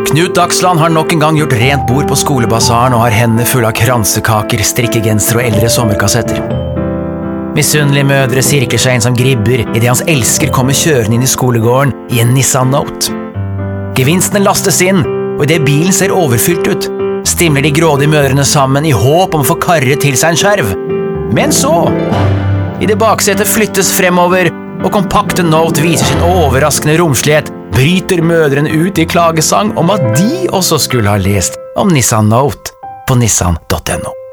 Knut Dagsland har nok en gang gjort rent bord på skolebasaren og har hendene fulle av kransekaker, strikkegensere og eldre sommerkassetter. Misunnelige mødre sirkler seg inn som gribber i det hans elsker kommer kjørende inn i skolegården i en Nissan Note. Gevinstene lastes inn, og i det bilen ser overfylt ut, stimler de grådige mødrene sammen i håp om å få karre til seg en skjerv. Men så, i det baksetet flyttes fremover, og kompakte Note viser sin overraskende romslighet, bryter mødrene ut i klagesang om at de også skulle ha lest om Nissan Note på nissan.no.